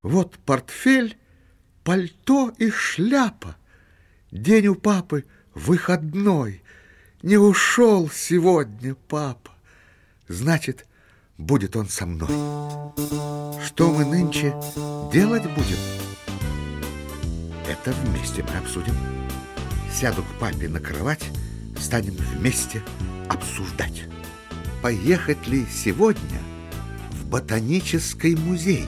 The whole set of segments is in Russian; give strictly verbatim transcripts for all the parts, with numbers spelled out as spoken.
Вот портфель, пальто и шляпа. День у папы выходной. Не ушел сегодня папа. Значит, будет он со мной. Что мы нынче делать будем? Это вместе мы обсудим. Сяду к папе на кровать, станем вместе обсуждать. Поехать ли сегодня в ботанический музей?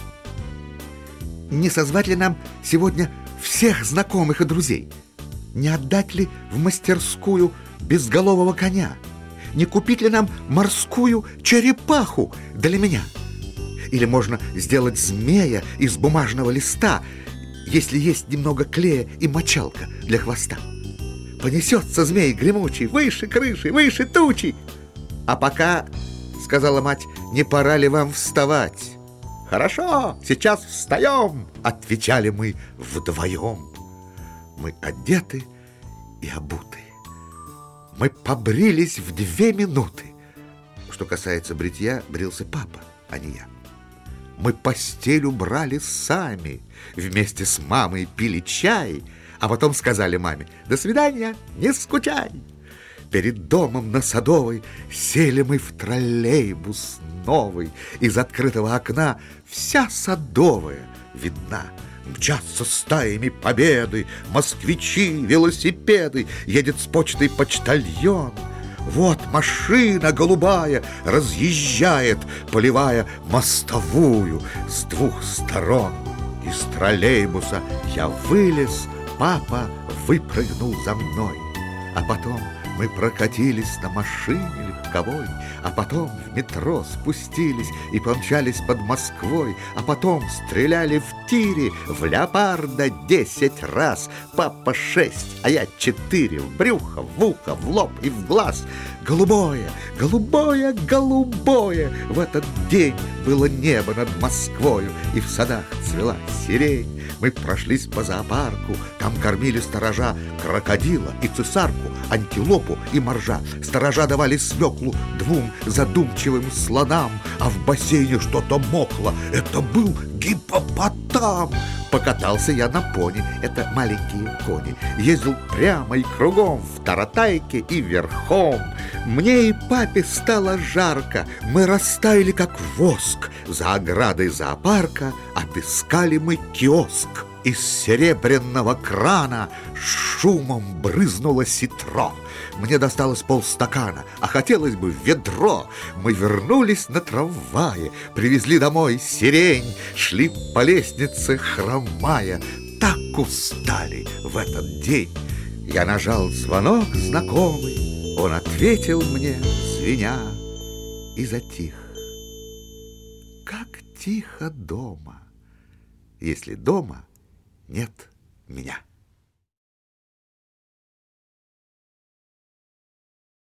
Не созвать ли нам сегодня всех знакомых и друзей? Не отдать ли в мастерскую безголового коня? Не купить ли нам морскую черепаху для меня? Или можно сделать змея из бумажного листа, если есть немного клея и мочалка для хвоста? Понесется змей гремучий выше крыши, выше тучи. А пока, сказала мать, не пора ли вам вставать? Хорошо, сейчас встаем, отвечали мы вдвоем. Мы одеты и обуты. Мы побрились в две минуты. Что касается бритья, брился папа, а не я. Мы постель убрали сами, вместе с мамой пили чай, а потом сказали маме: «До свидания, не скучай». Перед домом на Садовой сели мы в троллейбус новый. Из открытого окна вся Садовая видна. Мчатся стаями победы москвичи, велосипеды. Едет с почтой почтальон. Вот машина голубая разъезжает, поливая мостовую с двух сторон. Из троллейбуса я вылез, папа выпрыгнул за мной. А потом мы прокатились на машине легковой, а потом в метро спустились и помчались под Москвой, а потом стреляли в тире в леопарда десять раз. Папа шесть, а я четыре, в брюхо, в ухо, в лоб и в глаз. Голубое, голубое, голубое в этот день было небо над Москвою, и в садах цвела сирень. Мы прошлись по зоопарку, там кормили сторожа крокодила и цесарку, антилопу и моржа. Сторожа давали свеклу двум задумчивым слонам, а в бассейне что-то мокло. Это был гиппопотам. Покатался я на пони, это маленькие кони. Ездил прямо и кругом, в таратайке и верхом. Мне и папе стало жарко, мы растаяли как воск. За оградой зоопарка отыскали мы киоск. Из серебряного крана шумом брызнуло ситро. Мне досталось полстакана, а хотелось бы ведро. Мы вернулись на трамвае, привезли домой сирень, шли по лестнице хромая. Так устали в этот день. Я нажал звонок знакомый, он ответил мне, звеня, и затих. Как тихо дома, если дома нет меня.